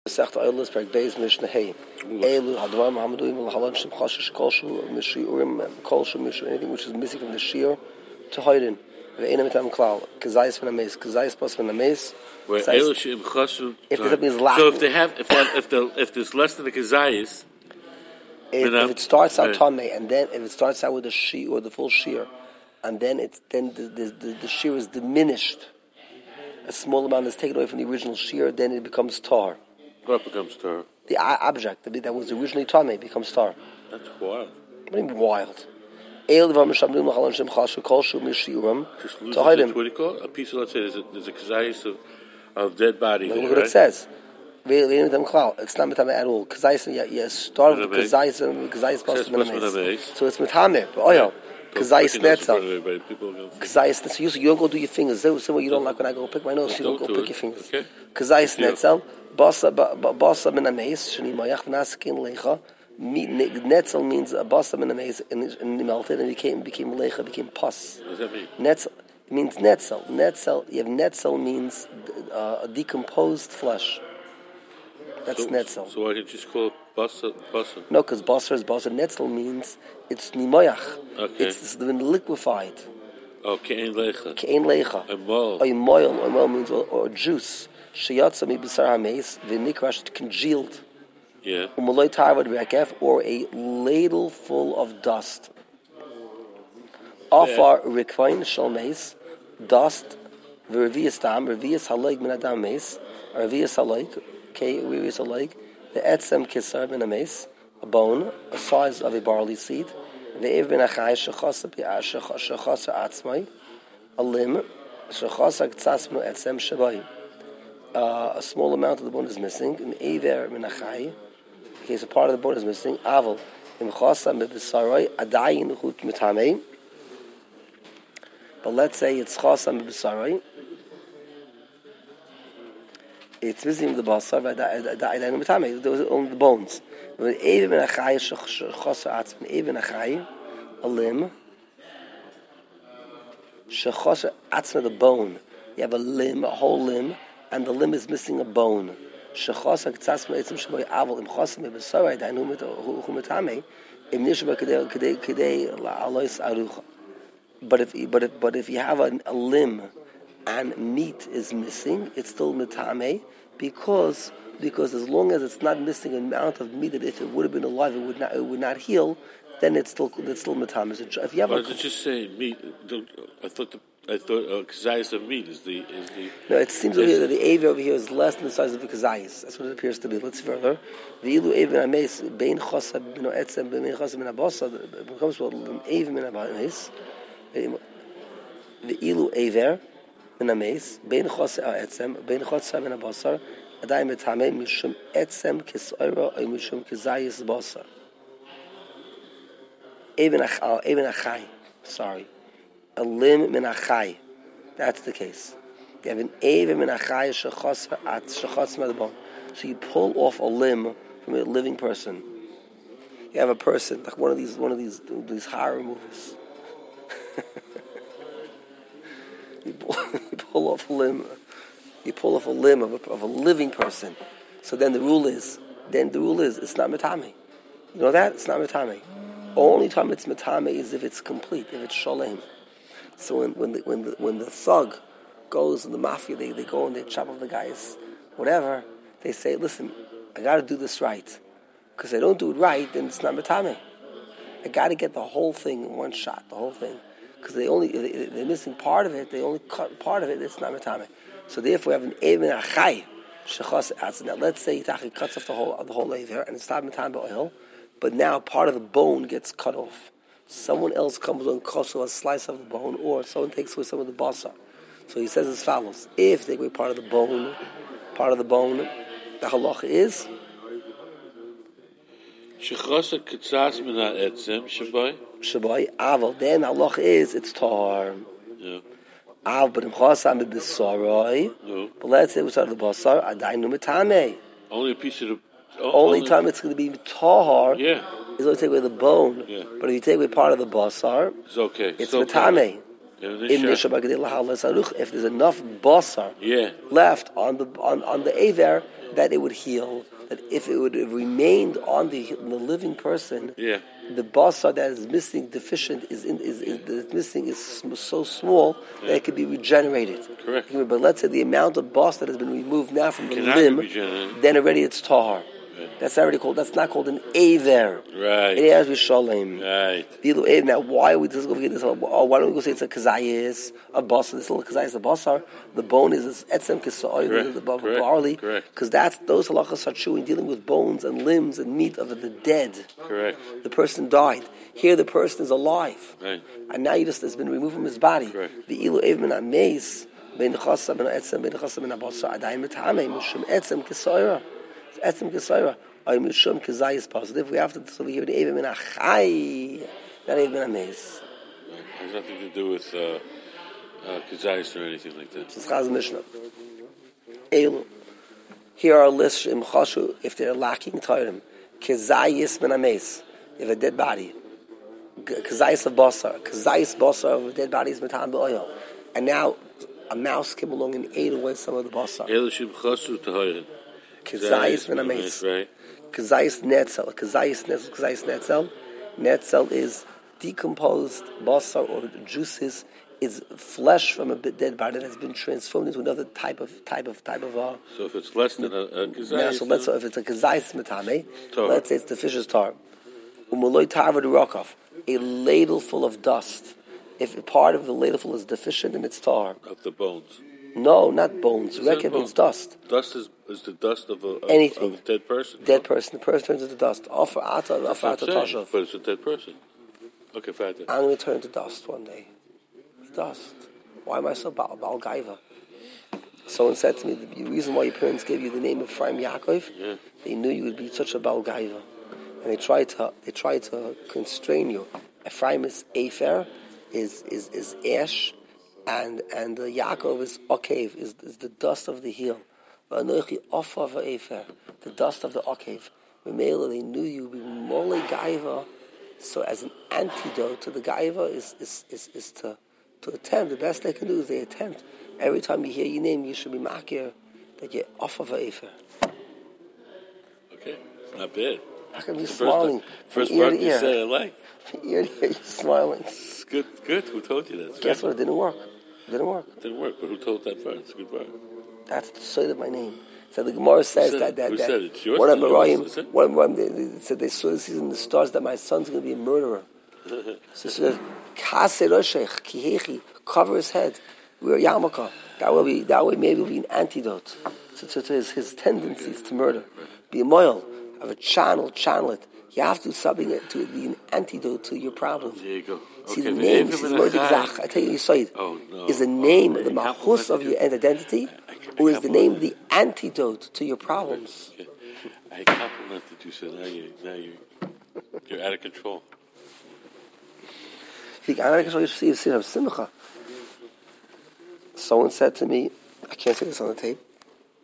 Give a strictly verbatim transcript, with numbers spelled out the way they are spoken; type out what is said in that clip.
Sagt Eulus per Beis Mishnah Hey. Elu Hadvar Muhammaduim Lahalan Shem Chashish Kolshu Mishiurim Kolshu Mishu anything which is missing from the shear to hide in. Ve'ena mitam klal. Kazayis from the mace. Kazayis plus from the mace. Where Elu Shem Chashu. If there's something is lacking. So if they have, if that, if the, if there's less than the kazayis, if, if it starts out tamei and then if it starts out with the shear or the full shear, and then it's then the the, the, the shear is diminished, a small amount is taken away from the original shear, then it becomes tar. What becomes tar? The object that was originally tamei becomes tar. That's wild. What do you mean wild? Just lose it. What do you call it? A piece of, let's say, there's a, there's a kazayis of, of dead body. Look there, what right? it says. It's not mitame at all. Kazayis, you start with kazayis and kazayis plus mitame. So it's mitame. Oh yeah. Kazayis netzel. Kazayis netzel. So you don't go do your fingers. So you don't like when I go pick my nose. You don't go pick your fingers. Kazayis netzel. Basa basa min ameis. Shani mayach v'naskin lecha. Netzel means a basa min ameis and melted and became became lecha, became pus. What does that mean? Netzel means netzel. Netzel. You have netzel means uh, decomposed flesh. That's so, netzel. So why did you just call it basa? Basa? No, because basa is basa. Netzel means it's nimayach. Okay. It's, it's been liquefied. Oh, ke'en lecha. Ke'en lecha. A moil. Or moil. Or moil means or, or juice. Sheyatza mi b'sar hameis v'nikrash congealed. Yeah. Umaloi tarvad rekef, or a ladle full of dust. Afar rikvain shal meis, dust v'revius dam, revius halaik min adam meis, revius halaik, okay, revius halaik, the etzem kisar min ameis, a bone, a size of a barley seed, ve'ev min achai shechasa pi'ah shechasa atzmai, a limb, shechasa k'tzasmu etzem shabai. Uh, a small amount of the bone is missing. In Eiver Minachai, in case a part of the bone is missing, Aval, in Chasa Mibisaroi, Adayin Hut Mitame. But let's say it's Chasa Mibisaroi. It's missing the basar, but Adayin Mitame. There was only the bones. But Eiver Minachai, Chasa Atzman, Eiver Minachai, a limb. Shechasa Atzman, the bone. You have a limb, a whole limb. And the limb is missing a bone. Shechasa k'tzasma etzim sheboy aval im chasa mebesaray dainu hu mitame im nishba kedei kedei kedei la'alois arucha. But if but if but if you have a, a limb and meat is missing, it's still mitame because because as long as it's not missing an amount of meat that if it would have been alive it would not it would not heal, then it's still it's still mitame. So if you have Why a, does it just say meat? I thought the I thought uh, kazayis of meat is the is the. No, it seems over here that the aver over here is less than the size of the kazayis. That's what it appears to be. Let's see further. The ilu aver ameis bein chasa bin etzem bein chasa bin abasa becomes what an aver min ameis. The ilu aver min ameis bein chasa etzem bein chasa bin abasa adai mitame mishum etzem kisoira or mishum kazayis basar. Even achal even achai. Sorry. A limb min achai. That's the case. You have an eva min achai shechasa at shechasa the bone. So you pull off a limb from a living person. You have a person like one of these one of these these horror movies. you, pull, you pull off a limb. You pull off a limb of a, of a living person. So then the rule is then the rule is it's not mitame. You know that it's not mitame. Only time it's mitame is if it's complete, if it's shalem. So when when the, when the when the thug goes in the mafia, they, they go and they chop off the guys, whatever. They say, listen, I got to do this right, because if I don't do it right, then it's not mitame. I got to get the whole thing in one shot, the whole thing, because they only they, they're missing part of it. They only cut part of it. It's not mitame. So therefore, we have an even achai shechas atz. Now let's say Itachi cuts off the whole the whole aver and it's not mitame oil, but now part of the bone gets cut off. Someone else comes and cuts off a slice of the bone, or someone takes away some of the basa. So he says as follows: if they take away part of the bone, part of the bone, the halacha is shechasa k'tzas min ha'etzem shabai shabai aval. Then halacha is it's tar. Yeah. Av, but in chasa mit b'sarai. No. But let's say we start the basar adainu mitame. Only a piece of the. Oh, only, only time it's going to be tahar. Yeah. Is only take away the bone. Yeah. But if you take away part of the basar, it's okay. It's so mitame. If there's enough basar yeah. left on the on, on the aver, that it would heal. That if it would have remained on the, the living person, yeah. the basar that is missing, deficient, is in, is, is, is missing is so small yeah. that it could be regenerated. Correct. But let's say the amount of bas that has been removed now from the Cannot limb, then already it's tahar. That's already called. That's not called an aver. Right. It has shalom. Right. Now, why would this go get this? Oh, why don't we go say it's a kazayis, a basar? This little kazayis, a basar. The bone is this etzem kisoy, the barley. Correct. Because that's those halachas are true in dealing with bones and limbs and meat of the dead. Correct. The person died. Here, the person is alive. Right. And now you just has been removed from his body. Correct. The ilu ev min ameis ben chasa ben etzem ben chasa ben abasar adayim etame mishum etzem kisoyra. Etzem kisoyra. I mishum kazai is positive. We have to so we hear the even in a chai, not even a maze. It has nothing to do with uh, uh, kazais or anything like that. It's Chaz Mishnah. Elu. Here are lists in chashu if they're lacking time. Kazayis min a maze. You have a dead body. Kazayis of basar. Kazayis basar of a dead body is metam be'oil. And now a mouse came along and ate away some of the basar. Elu shim chasu tahayin. Kazayis min a maze. Right. Kazayis netzel. Kazayis netzel. Kazayis netzel. Netzel is decomposed basar or juices. Is flesh from a dead body that has been transformed into another type of type of type of. Uh, so if it's less than a, a kazayis, yeah, so let's say if it's a kazayis metame, let's say it's the fish's tar. Umaloy tarva rokov, a ladle full of dust. If part of the ladle full is deficient in its tar, of the bones. No, not bones. Rekev means dust. Dust is, is the dust of a, of, anything. Of a dead person. Dead person. The person turns into dust. Offer ata, offer ata tashav. But it's a dead person. Okay, fine. I'm going to turn to dust one day. Dust. Why am I so bal, bal gaiva? Someone said to me, the reason why your parents gave you the name of Ephraim Yaakov, yeah. they knew you would be such a bal gaiva, and they tried to they tried to constrain you. Ephraim is afer, is is is ash, and and the Yaakov is okav, is, is the dust of the heel. V'anochi ofa v'afer, the dust of the okav. Remember, they knew you would be mole gaiva. So as an antidote to the gaiva is is is, is to To attempt, the best they can do is they attempt. Every time you hear your name, you should be makir that you're off of a efer. Okay, not bad. How can you the smiling? First, from first ear part you said I like. From ear to ear, you're smiling. It's good, good. Who told you that? It's Guess good. what? It didn't work. It didn't work. It didn't work, but who told that part? It's a good part. That's the side of my name. So the Gemara says that that, who that said it? It's yours, one of Marayim, one of Marayim, they, they said they saw this in the stars that my son's going to be a murderer. So it says, "Kase roshech kihechi." Cover his head. We're yarmulke. That will be. That way, maybe will be an antidote to, to, to his, his tendencies to murder. Be a moil. Have a channel. Channel it. You have to do something to be an antidote to your problem. There you go. See okay, the name. This is Mordechai. I tell you, you said oh, no. is the name of the mahus of your identity, or is the name the antidote to your problems? I complimented you, so now you now you you're out of control. Someone said to me, I can't say this on the tape,